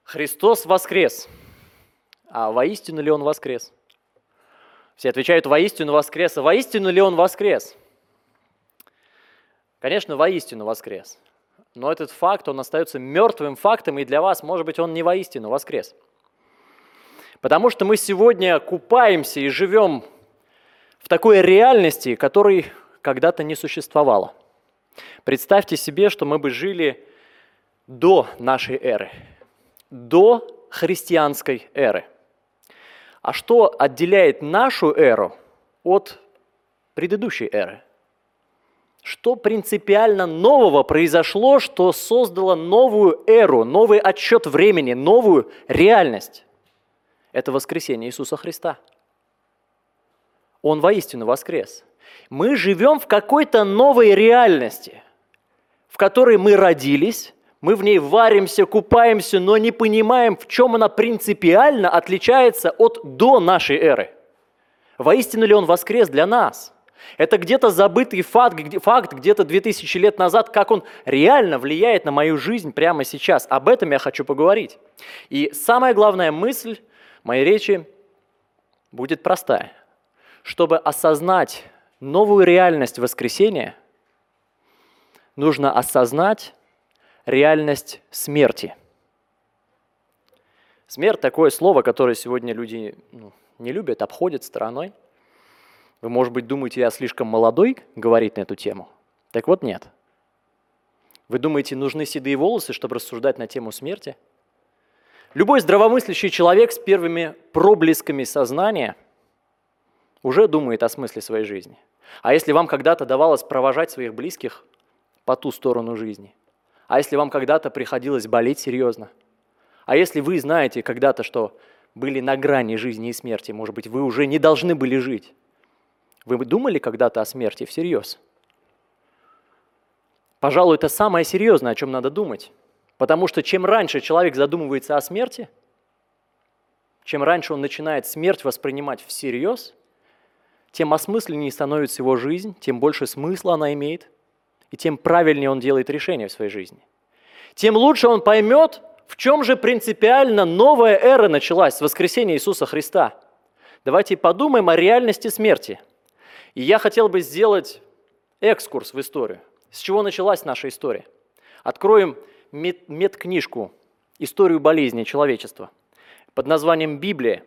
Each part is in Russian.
Христос воскрес. А воистину ли Он воскрес? Все отвечают: воистину воскрес. А воистину ли Он воскрес? Конечно, воистину воскрес. Но этот факт, он остается мертвым фактом, и для вас, может быть, он не воистину воскрес. Потому что мы сегодня купаемся и живем в такой реальности, которой когда-то не существовало. Представьте себе, что мы бы жили до нашей эры, до христианской эры. А что отделяет нашу эру от предыдущей эры? Что принципиально нового произошло, что создало новую эру, новый отсчет времени, новую реальность? Это воскресение Иисуса Христа. Он воистину воскрес. Мы живем в какой-то новой реальности, в которой мы родились, мы в ней варимся, купаемся, но не понимаем, в чем она принципиально отличается от до нашей эры. Воистину ли Он воскрес для нас? Это где-то забытый факт где-то 2000 лет назад, как он реально влияет на мою жизнь прямо сейчас. Об этом я хочу поговорить. И самая главная мысль моей речи будет простая. Чтобы осознать новую реальность воскресения, нужно осознать реальность смерти. Смерть – такое слово, которое сегодня люди не любят, обходят стороной. Вы, может быть, думаете, я слишком молодой говорить на эту тему? Так вот, нет. Вы думаете, нужны седые волосы, чтобы рассуждать на тему смерти? Любой здравомыслящий человек с первыми проблесками сознания уже думает о смысле своей жизни. А если вам когда-то давалось провожать своих близких по ту сторону жизни? А если вам когда-то приходилось болеть серьезно? А если вы знаете когда-то, что были на грани жизни и смерти, может быть, вы уже не должны были жить? Вы думали когда-то о смерти всерьез? Пожалуй, это самое серьезное, о чем надо думать. Потому что чем раньше человек задумывается о смерти, чем раньше он начинает смерть воспринимать всерьез, тем осмысленнее становится его жизнь, тем больше смысла она имеет, и тем правильнее он делает решения в своей жизни. Тем лучше он поймет, в чем же принципиально новая эра началась с воскресения Иисуса Христа. Давайте подумаем о реальности смерти. И я хотел бы сделать экскурс в историю. С чего началась наша история? Откроем медкнижку «Историю болезни человечества» под названием «Библия».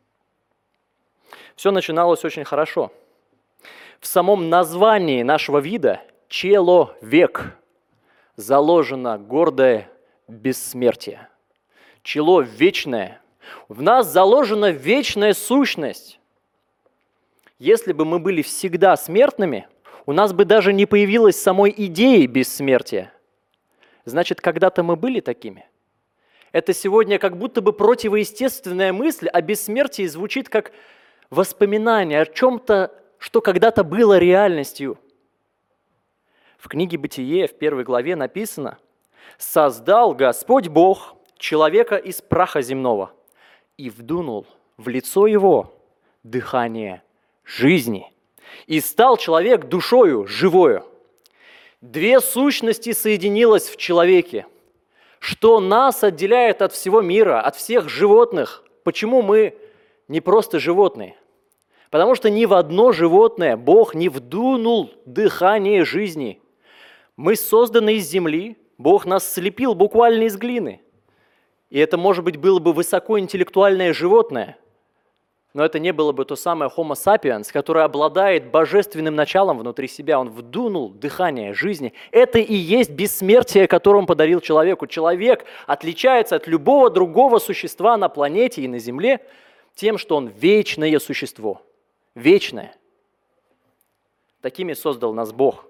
Все начиналось очень хорошо. В самом названии нашего вида «человек» заложено гордое бессмертие. Чело вечное. В нас заложена вечная сущность. Если бы мы были всегда смертными, у нас бы даже не появилось самой идеи бессмертия. Значит, когда-то мы были такими. Это сегодня как будто бы противоестественная мысль о бессмертии звучит как воспоминание о чем-то, что когда-то было реальностью. В книге «Бытие» в 1 главе написано: «Создал Господь Бог человека из праха земного и вдунул в лицо его дыхание жизни, и стал человек душою живою». Две сущности соединилось в человеке. Что нас отделяет от всего мира, от всех животных? Почему мы не просто животные? Потому что ни в одно животное Бог не вдунул дыхание жизни. Мы созданы из земли, Бог нас слепил буквально из глины. И это, может быть, было бы высокоинтеллектуальное животное, но это не было бы то самое Homo sapiens, которое обладает божественным началом внутри себя. Он вдунул дыхание жизни. Это и есть бессмертие, которое Он подарил человеку. Человек отличается от любого другого существа на планете и на Земле тем, что он вечное существо. Вечное. Такими создал нас Бог.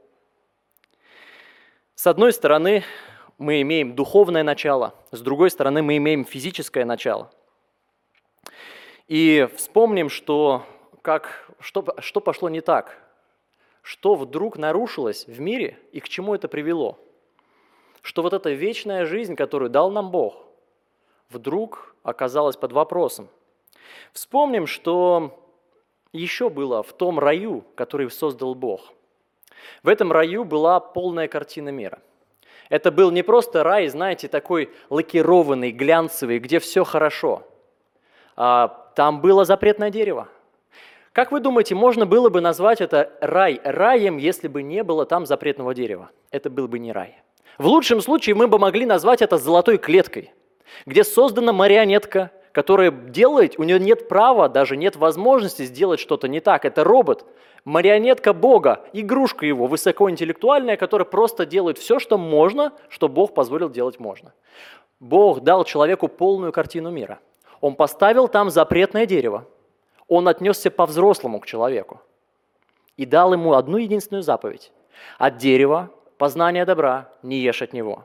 С одной стороны, мы имеем духовное начало, с другой стороны, мы имеем физическое начало. И вспомним, что пошло не так, что вдруг нарушилось в мире и к чему это привело. Что вот эта вечная жизнь, которую дал нам Бог, вдруг оказалась под вопросом. Вспомним, что еще было в том раю, который создал Бог. В этом раю была полная картина мира. Это был не просто рай, знаете, такой лакированный, глянцевый, где все хорошо. Там было запретное дерево. Как вы думаете, можно было бы назвать это раем, если бы не было там запретного дерева? Это был бы не рай. В лучшем случае мы бы могли назвать это золотой клеткой, где создана марионетка, которая делает, у нее нет права, даже нет возможности сделать что-то не так. Это робот, марионетка Бога, игрушка его, высокоинтеллектуальная, которая просто делает все, что можно, что Бог позволил делать можно. Бог дал человеку полную картину мира. Он поставил там запретное дерево. Он отнесся по-взрослому к человеку и дал ему одну единственную заповедь. От дерева познания добра не ешь от него.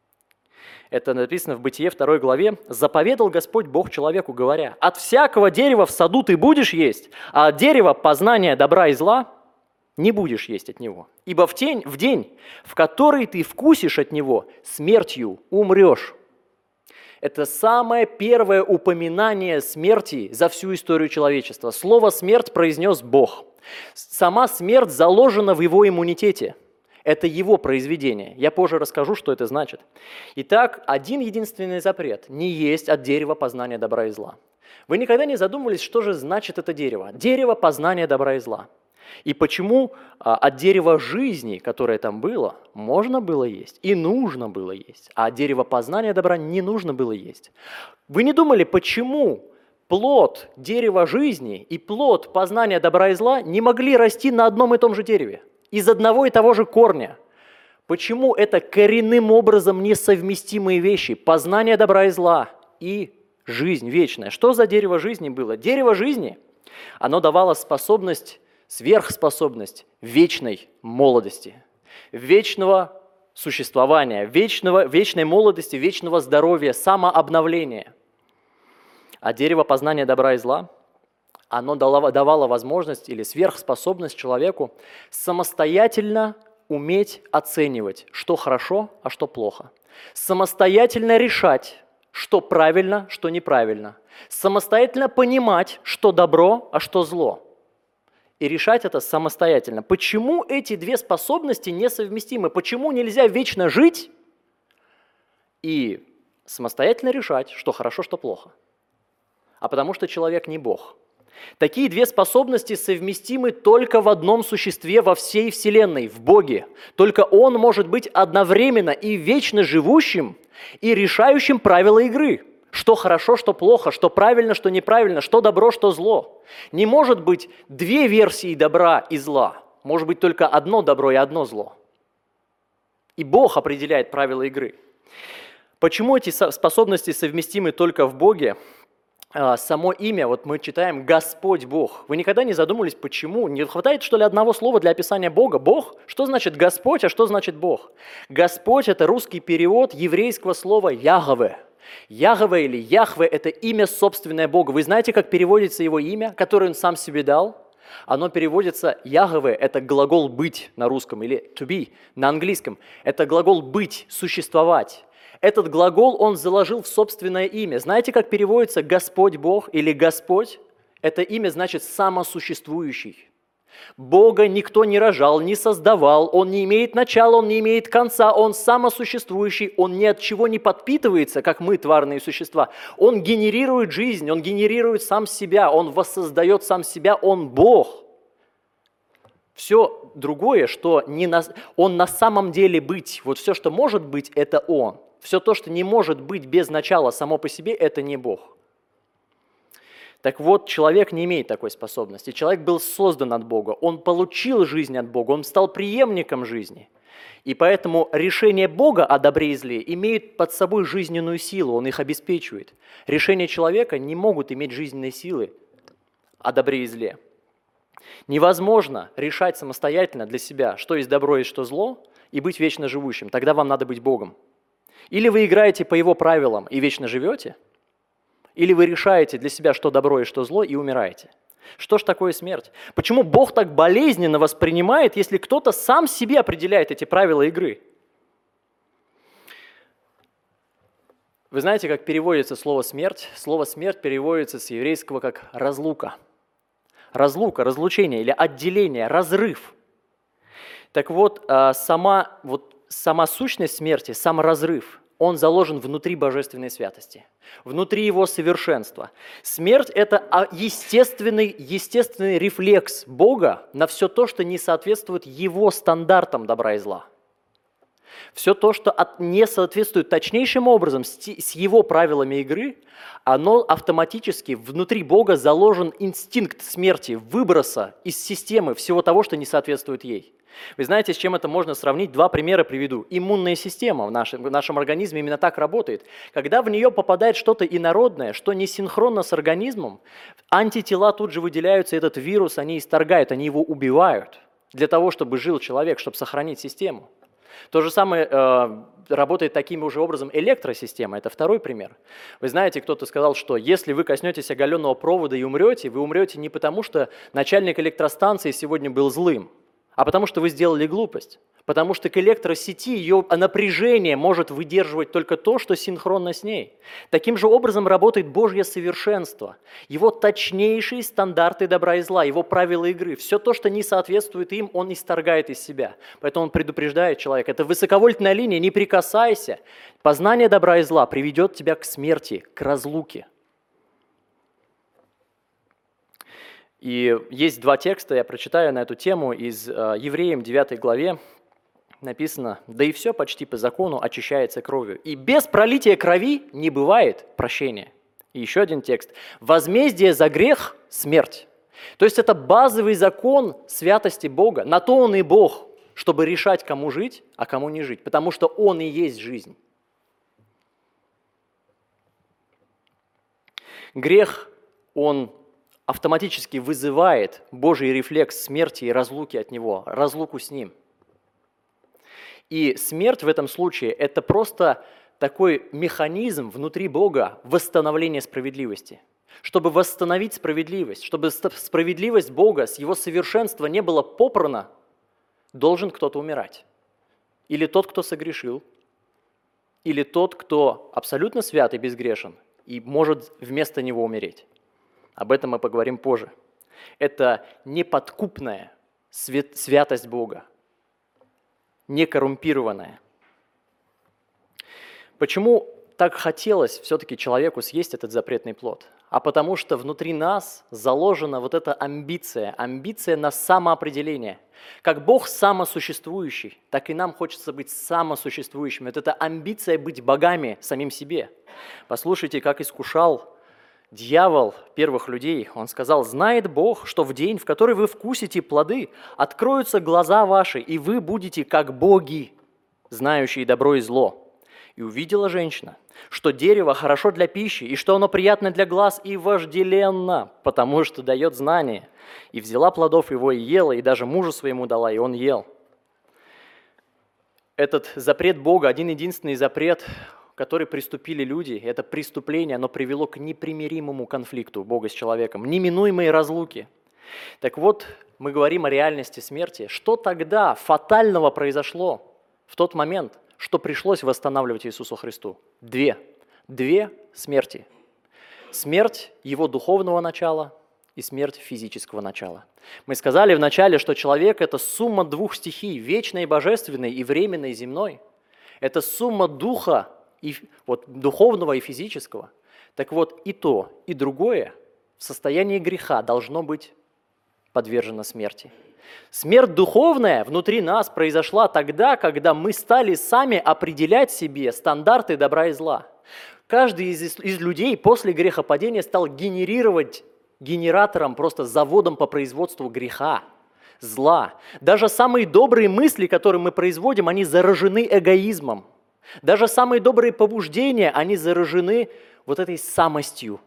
Это написано в Бытие 2 главе. «Заповедал Господь Бог человеку, говоря, от всякого дерева в саду ты будешь есть, а от дерева познания добра и зла не будешь есть от него. Ибо в день, в который ты вкусишь от него, смертью умрешь». Это самое первое упоминание смерти за всю историю человечества. Слово «смерть» произнес Бог. Сама смерть заложена в его иммунитете. Это его произведение. Я позже расскажу, что это значит. Итак, один единственный запрет – не есть от дерева познания добра и зла. Вы никогда не задумывались, что же значит это дерево? Дерево познания добра и зла. И почему от дерева жизни, которое там было, можно было есть и нужно было есть, а от дерева познания добра не нужно было есть? Вы не думали, почему плод дерева жизни и плод познания добра и зла не могли расти на одном и том же дереве? Из одного и того же корня. Почему это коренным образом несовместимые вещи? Познание добра и зла и жизнь вечная. Что за дерево жизни было? Дерево жизни, оно давало способность, сверхспособность вечной молодости, вечного существования, вечной молодости, вечного здоровья, самообновления. А дерево познания добра и зла, оно давало возможность или сверхспособность человеку самостоятельно уметь оценивать, что хорошо, а что плохо. Самостоятельно решать, что правильно, что неправильно. Самостоятельно понимать, что добро, а что зло. И решать это самостоятельно. Почему эти две способности несовместимы? Почему нельзя вечно жить и самостоятельно решать, что хорошо, что плохо? А потому что человек не Бог. Такие две способности совместимы только в одном существе во всей Вселенной, в Боге. Только Он может быть одновременно и вечно живущим, и решающим правила игры. Что хорошо, что плохо, что правильно, что неправильно, что добро, что зло. Не может быть две версии добра и зла. Может быть только одно добро и одно зло. И Бог определяет правила игры. Почему эти способности совместимы только в Боге? Само имя, вот мы читаем «Господь Бог». Вы никогда не задумывались, почему? Не хватает, что ли, одного слова для описания Бога? Бог? Что значит Господь, а что значит Бог? Господь – это русский перевод еврейского слова «Яхве». Яхве или Яхве – это имя собственное Бога. Вы знаете, как переводится его имя, которое он сам себе дал? Оно переводится Яхве – это глагол «быть» на русском, или «to be» на английском. Это глагол «быть», «существовать». Этот глагол он заложил в собственное имя. Знаете, как переводится «Господь Бог» или «Господь»? Это имя значит «самосуществующий». Бога никто не рожал, не создавал, Он не имеет начала, Он не имеет конца, Он самосуществующий, Он ни от чего не подпитывается, как мы, тварные существа. Он генерирует жизнь, Он генерирует сам себя, Он воссоздает сам себя, Он Бог. Все другое, что Он на самом деле быть, вот все, что может быть, это Он. Все то, что не может быть без начала само по себе, это не Бог. Так вот, человек не имеет такой способности. Человек был создан от Бога, он получил жизнь от Бога, он стал преемником жизни. И поэтому решение Бога о добре и зле имеет под собой жизненную силу, он их обеспечивает. Решения человека не могут иметь жизненной силы о добре и зле. Невозможно решать самостоятельно для себя, что есть добро и что зло, и быть вечно живущим. Тогда вам надо быть Богом. Или вы играете по Его правилам и вечно живете, или вы решаете для себя, что добро и что зло, и умираете. Что ж такое смерть? Почему Бог так болезненно воспринимает, если кто-то сам себе определяет эти правила игры? Вы знаете, как переводится слово «смерть»? Слово «смерть» переводится с еврейского как «разлука». Разлука, разлучение или отделение, разрыв. Так вот, сама сущность смерти, сам разрыв, он заложен внутри божественной святости, внутри его совершенства. Смерть – это естественный рефлекс Бога на все то, что не соответствует его стандартам добра и зла. Все то, что не соответствует точнейшим образом с его правилами игры, оно автоматически внутри Бога заложен инстинкт смерти, выброса из системы всего того, что не соответствует ей. Вы знаете, с чем это можно сравнить? Два примера приведу. Иммунная система в нашем организме именно так работает. Когда в нее попадает что-то инородное, что не синхронно с организмом, антитела тут же выделяются, этот вирус они исторгают, они его убивают для того, чтобы жил человек, чтобы сохранить систему. То же самое работает таким же образом электросистема. Это второй пример. Вы знаете, кто-то сказал, что если вы коснетесь оголенного провода и умрете, вы умрете не потому, что начальник электростанции сегодня был злым, а потому что вы сделали глупость. Потому что к электросети ее напряжение может выдерживать только то, что синхронно с ней. Таким же образом работает Божье совершенство, его точнейшие стандарты добра и зла, его правила игры. Все то, что не соответствует им, он исторгает из себя. Поэтому он предупреждает человека. Это высоковольтная линия, не прикасайся. Познание добра и зла приведет тебя к смерти, к разлуке. И есть два текста, я прочитаю на эту тему из Евреям 9 главе. Написано: «Да и все почти по закону очищается кровью, и без пролития крови не бывает прощения». И еще один текст: «Возмездие за грех – смерть». То есть это базовый закон святости Бога. На то Он и Бог, чтобы решать, кому жить, а кому не жить, потому что Он и есть жизнь. Грех, он автоматически вызывает Божий рефлекс смерти и разлуки от Него, разлуку с Ним. И смерть в этом случае – это просто такой механизм внутри Бога восстановления справедливости. Чтобы восстановить справедливость, чтобы справедливость Бога с Его совершенства не была попрана, должен кто-то умирать. Или тот, кто согрешил, или тот, кто абсолютно свят и безгрешен, и может вместо него умереть. Об этом мы поговорим позже. Это неподкупная святость Бога, некоррумпированная. Почему так хотелось все-таки человеку съесть этот запретный плод? А потому что внутри нас заложена вот эта амбиция на самоопределение. Как Бог самосуществующий, так и нам хочется быть самосуществующими. Вот эта амбиция быть богами самим себе. Послушайте, как искушал дьявол первых людей. Он сказал: «Знает Бог, что в день, в который вы вкусите плоды, откроются глаза ваши, и вы будете как боги, знающие добро и зло». И увидела женщина, что дерево хорошо для пищи, и что оно приятно для глаз и вожделенно, потому что дает знание. И взяла плодов его и ела, и даже мужу своему дала, и он ел. Этот запрет Бога, один-единственный запрет, который приступили люди, это преступление, оно привело к непримиримому конфликту Бога с человеком, неминуемой разлуки. Так вот, мы говорим о реальности смерти. Что тогда фатального произошло в тот момент, что пришлось восстанавливать Иисусу Христу? Две смерти. Смерть его духовного начала и смерть физического начала. Мы сказали вначале, что человек – это сумма двух стихий, вечной и божественной, и временной и земной. Это сумма духа, духовного и физического. Так вот, и то, и другое в состоянии греха должно быть подвержено смерти. Смерть духовная внутри нас произошла тогда, когда мы стали сами определять себе стандарты добра и зла. Каждый из людей после грехопадения стал генерировать генератором, просто заводом по производству греха, зла. Даже самые добрые мысли, которые мы производим, они заражены эгоизмом. Даже самые добрые побуждения, они заражены вот этой самостью.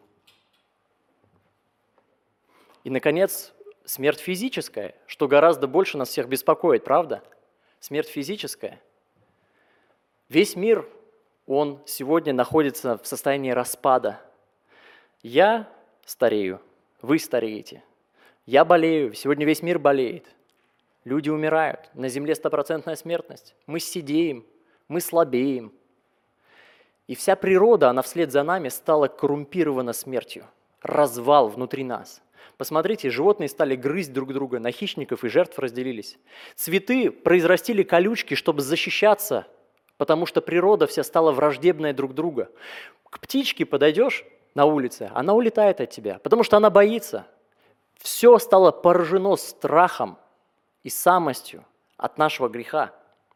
И, наконец, смерть физическая, что гораздо больше нас всех беспокоит, правда? Смерть физическая. Весь мир, он сегодня находится в состоянии распада. Я старею, вы стареете. Я болею, сегодня весь мир болеет. Люди умирают, на земле 100% смертность. Мы сидеем, мы слабеем. И вся природа, она вслед за нами стала коррумпирована смертью. Развал внутри нас. Посмотрите, животные стали грызть друг друга, на хищников и жертв разделились. Цветы произрастили колючки, чтобы защищаться, потому что природа вся стала враждебная друг друга. К птичке подойдешь на улице, она улетает от тебя, потому что она боится. Все стало поражено страхом и самостью от нашего греха.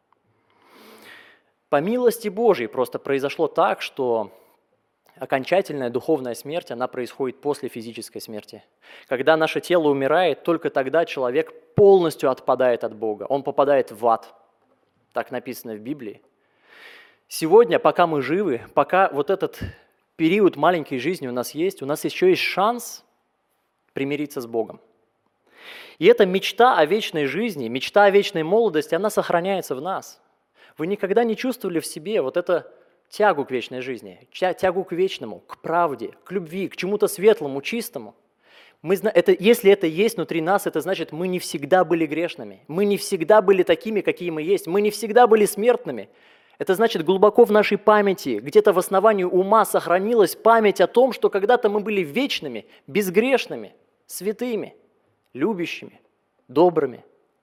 По милости Божьей просто произошло так, что окончательная духовная смерть, она происходит после физической смерти. Когда наше тело умирает, только тогда человек полностью отпадает от Бога. Он попадает в ад. Так написано в Библии. Сегодня, пока мы живы, пока вот этот период маленькой жизни у нас еще есть шанс примириться с Богом. И эта мечта о вечной жизни, мечта о вечной молодости, она сохраняется в нас. Вы никогда не чувствовали в себе вот эту тягу к вечной жизни, тягу к вечному, к правде, к любви, к чему-то светлому, чистому? Если это есть внутри нас, это значит, мы не всегда были грешными, мы не всегда были такими, какие мы есть, мы не всегда были смертными. Это значит, глубоко в нашей памяти, где-то в основании ума сохранилась память о том, что когда-то мы были вечными, безгрешными, святыми, любящими, добрыми.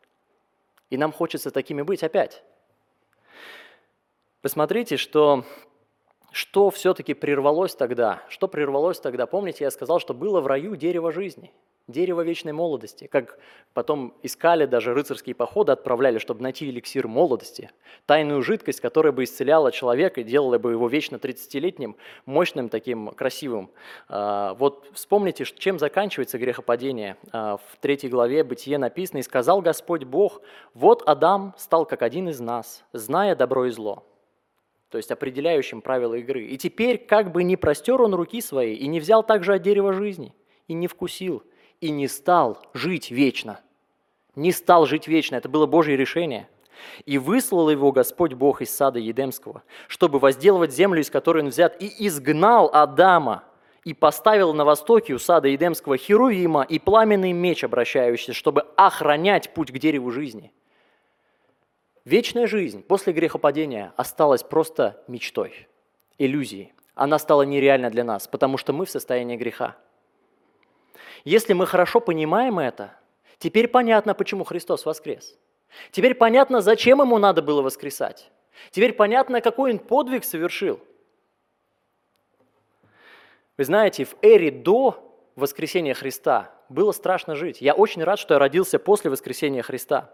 И нам хочется такими быть опять. Посмотрите, что все-таки прервалось тогда. Что прервалось тогда? Помните, я сказал, что было в раю дерево жизни, дерево вечной молодости. Как потом искали, даже рыцарские походы отправляли, чтобы найти эликсир молодости. Тайную жидкость, которая бы исцеляла человека и делала бы его вечно 30-летним, мощным, таким красивым. Вот вспомните, чем заканчивается грехопадение. В 3 главе Бытие написано: «И сказал Господь Бог: вот Адам стал как один из нас, зная добро и зло». То есть определяющим правила игры. И теперь как бы не простер он руки свои, и не взял также от дерева жизни, и не вкусил, и не стал жить вечно. Не стал жить вечно, это было Божье решение. И выслал его Господь Бог из сада Едемского, чтобы возделывать землю, из которой он взят, и изгнал Адама, и поставил на востоке у сада Едемского Херувима и пламенный меч обращающийся, чтобы охранять путь к дереву жизни. Вечная жизнь после грехопадения осталась просто мечтой, иллюзией. Она стала нереальна для нас, потому что мы в состоянии греха. Если мы хорошо понимаем это, теперь понятно, почему Христос воскрес. Теперь понятно, зачем ему надо было воскресать. Теперь понятно, какой он подвиг совершил. Вы знаете, в эре до воскресения Христа было страшно жить. Я очень рад, что я родился после воскресения Христа.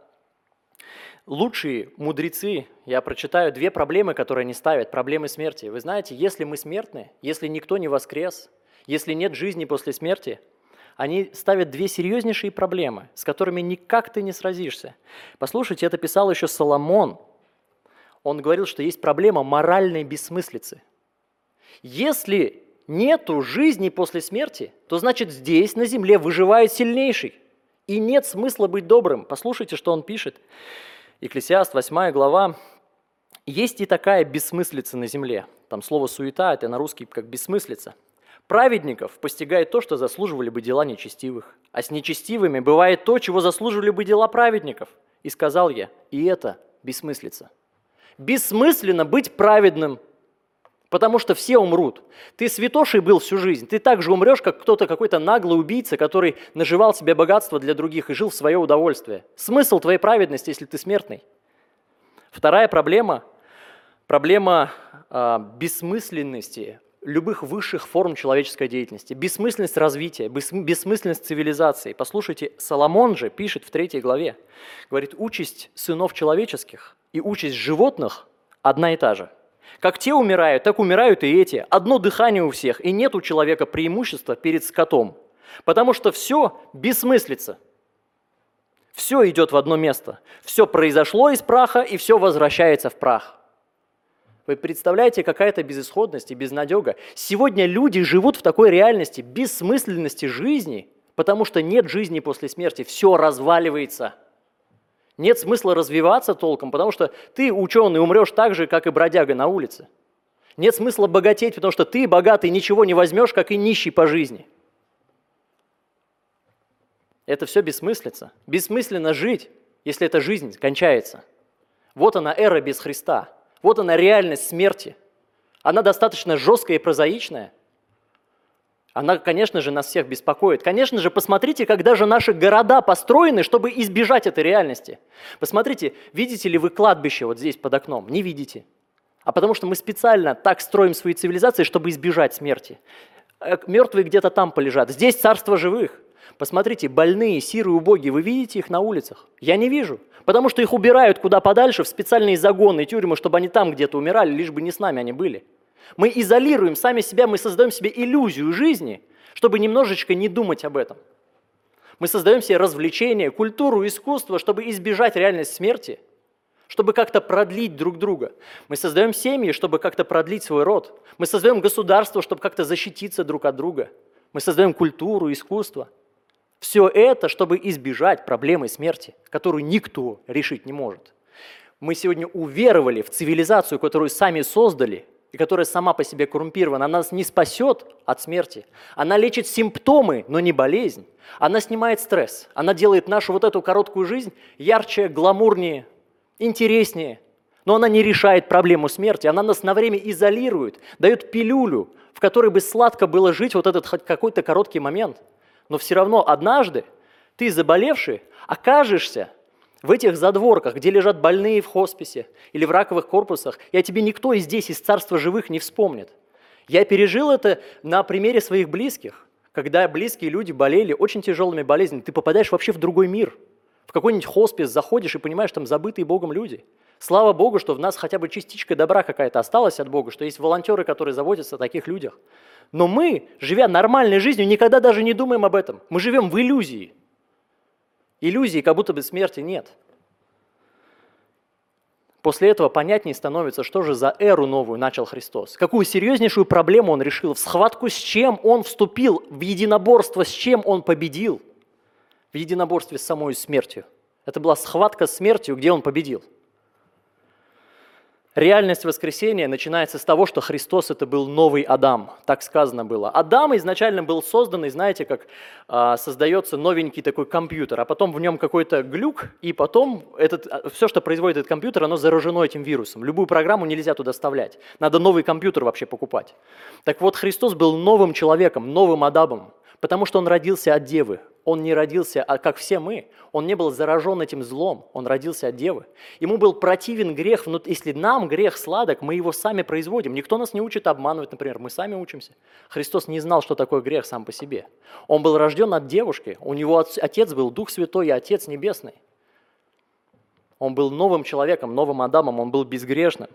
Лучшие мудрецы, я прочитаю 2 проблемы, которые они ставят, проблемы смерти. Вы знаете, если мы смертны, если никто не воскрес, если нет жизни после смерти, они ставят 2 серьезнейшие проблемы, с которыми никак ты не сразишься. Послушайте, это писал еще Соломон. Он говорил, что есть проблема моральной бессмыслицы. Если нету жизни после смерти, то значит здесь, на земле, выживает сильнейший. И нет смысла быть добрым. Послушайте, что он пишет. Екклесиаст, 8 глава. «Есть и такая бессмыслица на земле». Там слово «суета» – это на русский как «бессмыслица». «Праведников постигает то, что заслуживали бы дела нечестивых, а с нечестивыми бывает то, чего заслуживали бы дела праведников. И сказал я, и это бессмыслица». Бессмысленно быть праведным, потому что все умрут. Ты святошей был всю жизнь, ты так же умрешь, как кто-то, какой-то наглый убийца, который наживал себе богатство для других и жил в свое удовольствие. Смысл твоей праведности, если ты смертный? Вторая проблема – проблема бессмысленности любых высших форм человеческой деятельности, бессмысленность развития, бессмысленность цивилизации. Послушайте, Соломон же пишет в 3 главе, говорит, участь сынов человеческих и участь животных одна и та же. Как те умирают, так умирают и эти. Одно дыхание у всех, и нет у человека преимущества перед скотом. Потому что все бессмыслица. Все идет в одно место. Все произошло из праха, и все возвращается в прах. Вы представляете, какая-то безысходность и безнадега? Сегодня люди живут в такой реальности, бессмысленности жизни, потому что нет жизни после смерти. Все разваливается. Нет смысла развиваться толком, потому что ты, ученый, умрешь так же, как и бродяга на улице. Нет смысла богатеть, потому что ты, богатый, ничего не возьмешь, как и нищий по жизни. Это все бессмыслица. Бессмысленно жить, если эта жизнь кончается. Вот она, эра без Христа. Вот она, реальность смерти. Она достаточно жесткая и прозаичная. Она, конечно же, нас всех беспокоит. Конечно же, посмотрите, как даже наши города построены, чтобы избежать этой реальности. Посмотрите, видите ли вы кладбище вот здесь под окном? Не видите. А потому что мы специально так строим свои цивилизации, чтобы избежать смерти. Мертвые где-то там полежат. Здесь царство живых. Посмотрите, больные, сирые, убогие, вы видите их на улицах? Я не вижу. Потому что их убирают куда подальше, в специальные загоны, тюрьмы, чтобы они там где-то умирали, лишь бы не с нами они были. Мы изолируем сами себя, мы создаем себе иллюзию жизни, чтобы немножечко не думать об этом. Мы создаем себе развлечения, культуру, искусство, чтобы избежать реальность смерти, чтобы как-то продлить друг друга. Мы создаем семьи, чтобы как-то продлить свой род. Мы создаем государство, чтобы как-то защититься друг от друга. Мы создаем культуру, искусство. Все это, чтобы избежать проблемы смерти, которую никто решить не может. Мы сегодня уверовали в цивилизацию, которую сами создали, и которая сама по себе коррумпирована. Она нас не спасет от смерти. Она лечит симптомы, но не болезнь. Она снимает стресс. Она делает нашу вот эту короткую жизнь ярче, гламурнее, интереснее. Но она не решает проблему смерти. Она нас на время изолирует, дает пилюлю, в которой бы сладко было жить вот этот какой-то короткий момент. Но все равно однажды ты, заболевший, окажешься в этих задворках, где лежат больные в хосписе или в раковых корпусах, и о тебе никто и здесь из царства живых не вспомнит. Я пережил это на примере своих близких, когда близкие люди болели очень тяжелыми болезнями. Ты попадаешь вообще в другой мир, в какой-нибудь хоспис заходишь и понимаешь, там забытые Богом люди. Слава Богу, что в нас хотя бы частичка добра какая-то осталась от Бога, что есть волонтеры, которые заботятся о таких людях. Но мы, живя нормальной жизнью, никогда даже не думаем об этом. Мы живем в иллюзии. Иллюзии, как будто бы смерти нет. После этого понятнее становится, что же за эру новую начал Христос. Какую серьезнейшую проблему Он решил, в схватку с чем Он вступил, в единоборство с чем Он победил. В единоборстве с самой смертью. Это была схватка с смертью, где Он победил. Реальность воскресения начинается с того, что Христос – это был новый Адам, так сказано было. Адам изначально был создан, и знаете, как создается новенький такой компьютер, а потом в нем какой-то глюк, и потом все, что производит этот компьютер, оно заражено этим вирусом. Любую программу нельзя туда вставлять, надо новый компьютер вообще покупать. Так вот, Христос был новым человеком, новым Адамом, потому что Он родился от Девы. Он не родился, как все мы. Он не был заражен этим злом. Он родился от Девы. Ему был противен грех. Если нам грех сладок, мы его сами производим. Никто нас не учит обманывать, например. Мы сами учимся. Христос не знал, что такое грех сам по себе. Он был рожден от девушки. У него отец был Дух Святой и Отец Небесный. Он был новым человеком, новым Адамом. Он был безгрешным.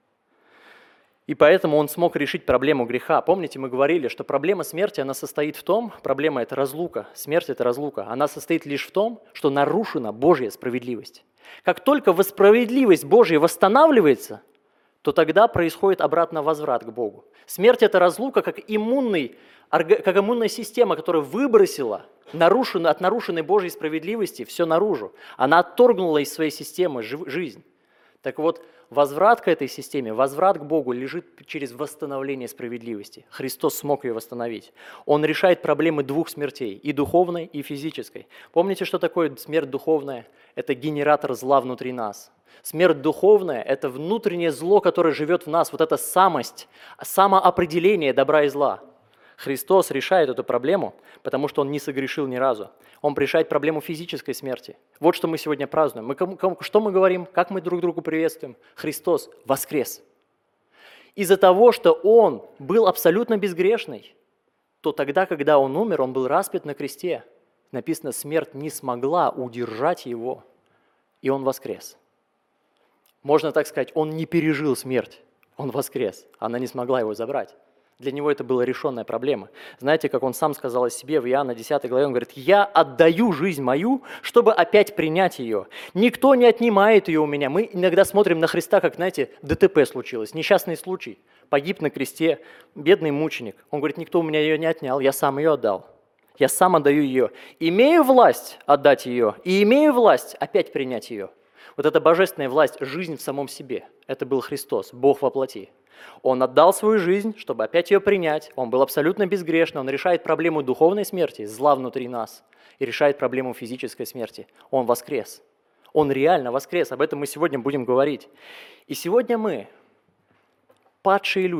И поэтому он смог решить проблему греха. Помните, мы говорили, что проблема смерти, она состоит в том, проблема – это разлука, смерть – это разлука. Она состоит лишь в том, что нарушена Божья справедливость. Как только справедливость Божья восстанавливается, то тогда происходит обратно возврат к Богу. Смерть – это разлука, как иммунная система, которая выбросила от нарушенной Божьей справедливости все наружу. Она отторгнула из своей системы жизнь. Так вот, возврат к этой системе, возврат к Богу лежит через восстановление справедливости. Христос смог ее восстановить. Он решает проблемы двух смертей, и духовной, и физической. Помните, что такое смерть духовная? Это генератор зла внутри нас. Смерть духовная – это внутреннее зло, которое живет в нас, вот эта самость, самоопределение добра и зла. Христос решает эту проблему, потому что Он не согрешил ни разу. Он решает проблему физической смерти. Вот что мы сегодня празднуем. Что мы говорим? Как мы друг друга приветствуем? Христос воскрес. Из-за того, что Он был абсолютно безгрешный, то тогда, когда Он умер, Он был распят на кресте. Написано, смерть не смогла удержать Его, и Он воскрес. Можно так сказать, Он не пережил смерть, Он воскрес. Она не смогла Его забрать. Для него это была решенная проблема. Знаете, как он сам сказал о себе в Иоанна 10 главе, он говорит: «Я отдаю жизнь мою, чтобы опять принять ее. Никто не отнимает ее у меня». Мы иногда смотрим на Христа, как, знаете, ДТП случилось, несчастный случай. Погиб на кресте, бедный мученик. Он говорит: «Никто у меня ее не отнял, я сам ее отдал. Я сам отдаю ее. Имею власть отдать ее, и имею власть опять принять ее». Вот эта божественная власть, жизнь в самом себе, это был Христос, Бог во плоти. Он отдал свою жизнь, чтобы опять ее принять. Он был абсолютно безгрешный. Он решает проблему духовной смерти, зла внутри нас, и решает проблему физической смерти. Он воскрес. Он реально воскрес. Об этом мы сегодня будем говорить. И сегодня мы, падшие люди,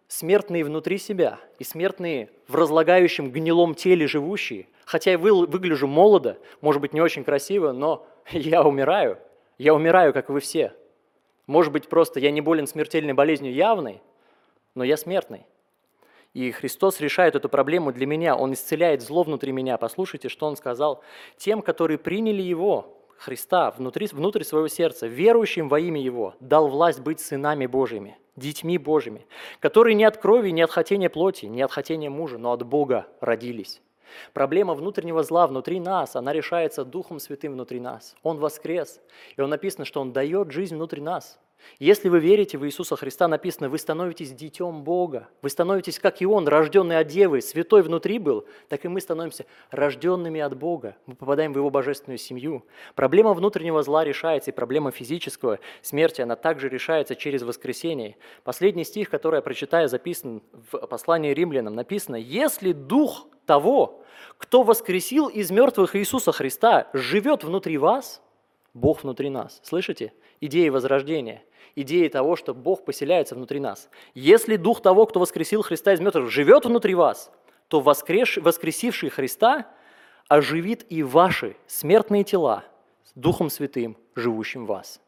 смертные внутри себя и смертные в разлагающем гнилом теле живущие, хотя я выгляжу молодо, может быть, не очень красиво, но я умираю, как и вы все. Может быть, просто я не болен смертельной болезнью явной, но я смертный. И Христос решает эту проблему для меня, Он исцеляет зло внутри меня. Послушайте, что Он сказал тем, которые приняли Его, Христа, внутрь своего сердца, верующим во имя Его, дал власть быть сынами Божьими, детьми Божьими, которые не от крови, не от хотения плоти, не от хотения мужа, но от Бога родились. Проблема внутреннего зла внутри нас, она решается Духом Святым внутри нас. Он воскрес, и Он написано, что Он дает жизнь внутри нас. Если вы верите в Иисуса Христа, написано, вы становитесь детем Бога. Вы становитесь, как и Он, рожденный от Девы, святой внутри был, так и мы становимся рожденными от Бога. Мы попадаем в Его божественную семью. Проблема внутреннего зла решается, и проблема физического смерти, она также решается через воскресение. Последний стих, который я прочитаю, записан в послании римлянам, написано, «Если Дух того, кто воскресил из мертвых Иисуса Христа, живет внутри вас, Бог внутри нас». Слышите? Идея возрождения, идея того, что Бог поселяется внутри нас. Если Дух того, кто воскресил Христа из мертвых, живет внутри вас, то воскресивший Христа оживит и ваши смертные тела с Духом Святым, живущим в вас.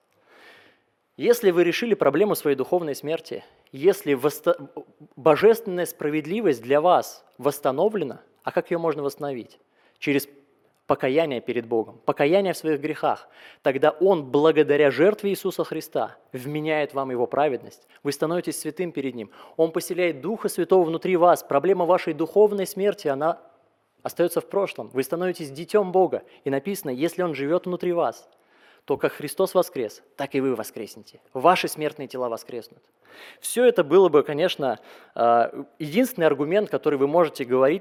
Если вы решили проблему своей духовной смерти, если божественная справедливость для вас восстановлена, а как ее можно восстановить? Через покаяние перед Богом, покаяние в своих грехах. Тогда Он, благодаря жертве Иисуса Христа, вменяет вам Его праведность. Вы становитесь святым перед Ним. Он поселяет Духа Святого внутри вас. Проблема вашей духовной смерти, она остается в прошлом. Вы становитесь детем Бога. И написано, если Он живет внутри вас, то как Христос воскрес, так и вы воскреснете. Ваши смертные тела воскреснут. Все это было бы, конечно, единственный аргумент, который вы можете говорить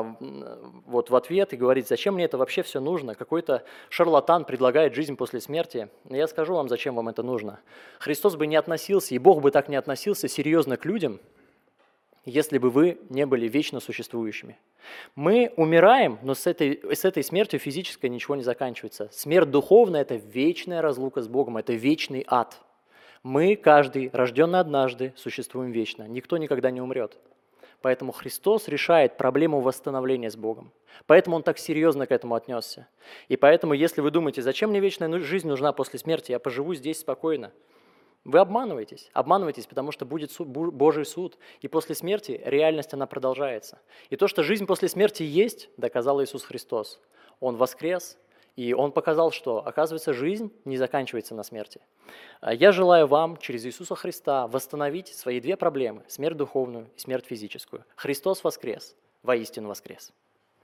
вот в ответ и говорить, зачем мне это вообще все нужно. Какой-то шарлатан предлагает жизнь после смерти. Я скажу вам, зачем вам это нужно. Христос бы не относился, и Бог бы так не относился серьезно к людям, если бы вы не были вечно существующими. Мы умираем, но с этой смертью физической ничего не заканчивается. Смерть духовная – это вечная разлука с Богом, это вечный ад. Мы, каждый, рожденный однажды, существуем вечно. Никто никогда не умрет. Поэтому Христос решает проблему восстановления с Богом. Поэтому Он так серьезно к этому отнесся. И поэтому, если вы думаете, зачем мне вечная жизнь нужна после смерти, я поживу здесь спокойно, вы обманываетесь, потому что будет Божий суд, и после смерти реальность, она продолжается. И то, что жизнь после смерти есть, доказал Иисус Христос. Он воскрес, и Он показал, что, оказывается, жизнь не заканчивается на смерти. Я желаю вам через Иисуса Христа восстановить свои две проблемы – смерть духовную и смерть физическую. Христос воскрес, воистину воскрес.